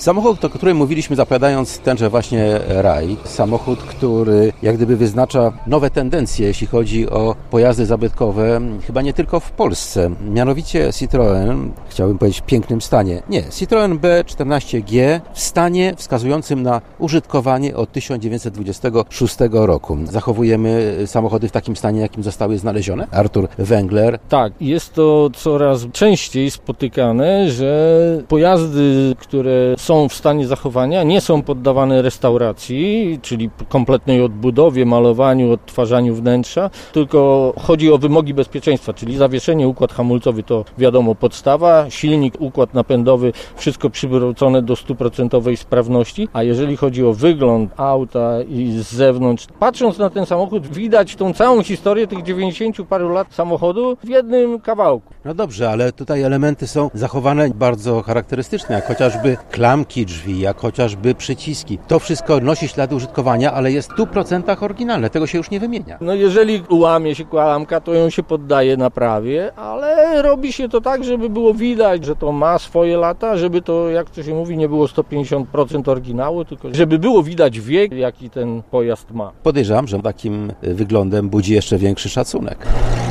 Samochód, o którym mówiliśmy zapowiadając tenże właśnie raj. Samochód, który jak gdyby wyznacza nowe tendencje, jeśli chodzi o pojazdy zabytkowe, chyba nie tylko w Polsce. Mianowicie Citroën, chciałbym powiedzieć w pięknym stanie. Nie, Citroën B14G w stanie wskazującym na użytkowanie od 1926 roku. Zachowujemy samochody w takim stanie, jakim zostały znalezione. Artur Węgler. Tak, jest to coraz częściej spotykane, że pojazdy, które są w stanie zachowania, nie są poddawane restauracji, czyli kompletnej odbudowie, malowaniu, odtwarzaniu wnętrza, tylko chodzi o wymogi bezpieczeństwa, czyli zawieszenie, układ hamulcowy to wiadomo podstawa, silnik, układ napędowy, wszystko przywrócone do 100% sprawności, a jeżeli chodzi o wygląd auta i z zewnątrz, patrząc na ten samochód, widać tą całą historię tych 90 paru lat samochodu w jednym kawałku. No dobrze, ale tutaj elementy są zachowane bardzo charakterystyczne, jak chociażby klamki drzwi, jak chociażby przyciski. To wszystko nosi ślady użytkowania, ale jest w 100% oryginalne, tego się już nie wymienia. No jeżeli ułamie się klamka, to ją się poddaje naprawie, ale robi się to tak, żeby było widać, że to ma swoje lata, żeby to, jak to się mówi, nie było 150% oryginału, tylko żeby było widać wiek, jaki ten pojazd ma. Podejrzewam, że takim wyglądem budzi jeszcze większy szacunek.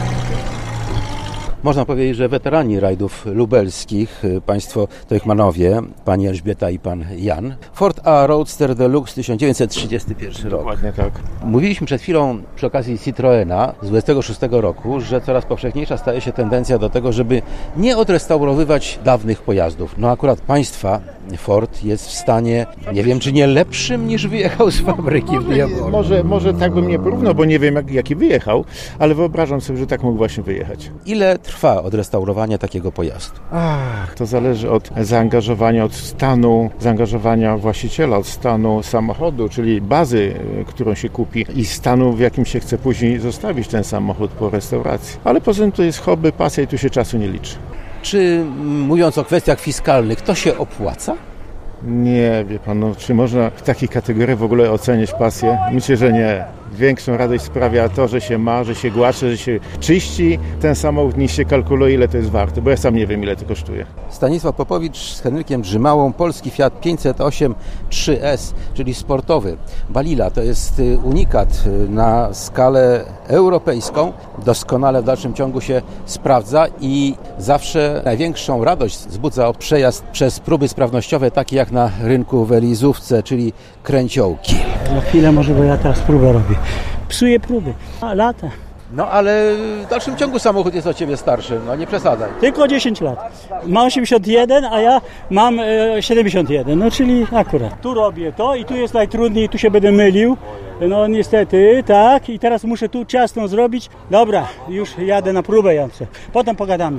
Można powiedzieć, że weterani rajdów lubelskich, państwo Teuchmanowie, pani Elżbieta i pan Jan. Ford A Roadster Deluxe 1931 rok. Dokładnie tak. Mówiliśmy przed chwilą przy okazji Citroena z 26 roku, że coraz powszechniejsza staje się tendencja do tego, żeby nie odrestaurowywać dawnych pojazdów. No akurat państwa Ford jest w stanie, nie wiem czy nie lepszym niż wyjechał z fabryki w Diabolu. Może tak bym nie porównał, bo nie wiem jaki wyjechał, ale wyobrażam sobie, że tak mógł właśnie wyjechać. Ile trwa odrestaurowanie takiego pojazdu? To zależy od zaangażowania, od stanu, zaangażowania właściciela, od stanu samochodu, czyli bazy, którą się kupi i stanu, w jakim się chce później zostawić ten samochód po restauracji. Ale poza tym to jest hobby, pasja i tu się czasu nie liczy. Czy mówiąc o kwestiach fiskalnych, to się opłaca? Nie, wie pan, czy można w takiej kategorii w ogóle ocenić pasję? Myślę, że nie. Większą radość sprawia to, że się ma, że się głasze, że się czyści ten samochód, niż się kalkuluje, ile to jest warte, bo ja sam nie wiem, ile to kosztuje. Stanisław Popowicz z Henrykiem Drzymałą, polski Fiat 508 3S, czyli sportowy. Balilla to jest unikat na skalę europejską. Doskonale w dalszym ciągu się sprawdza i zawsze największą radość wzbudza przejazd przez próby sprawnościowe, takie jak na rynku w Elizówce, czyli kręciołki. Za chwilę może, bo ja teraz próbę robię. Psuję próby. Lata. No ale w dalszym ciągu samochód jest od Ciebie starszy, no nie przesadzaj. Tylko 10 lat. Ma 81, a ja mam 71, no czyli akurat. Tu robię to i tu jest najtrudniej, tu się będę mylił. No niestety, tak. I teraz muszę tu ciasną zrobić. Dobra, już jadę na próbę, Jance. Potem pogadamy.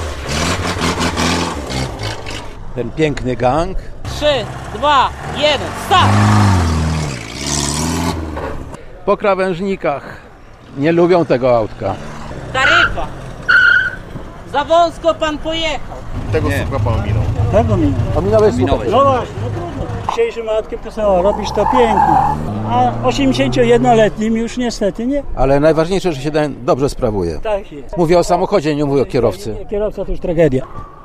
Ten piękny gang. 3, 2, 1, start! Po krawężnikach. Nie lubią tego autka. Taryfa! Za wąsko pan pojechał. Tego słupka pan ominął. Tego minął. Ominąłeś słupek. No właśnie, no trudno. Dzisiejszym matkiem to co, robisz to pięknie. A 81-letnim już niestety nie. Ale najważniejsze, że się dobrze sprawuje. Tak jest. Mówię o samochodzie, nie mówię o kierowcy. Kierowca to już tragedia.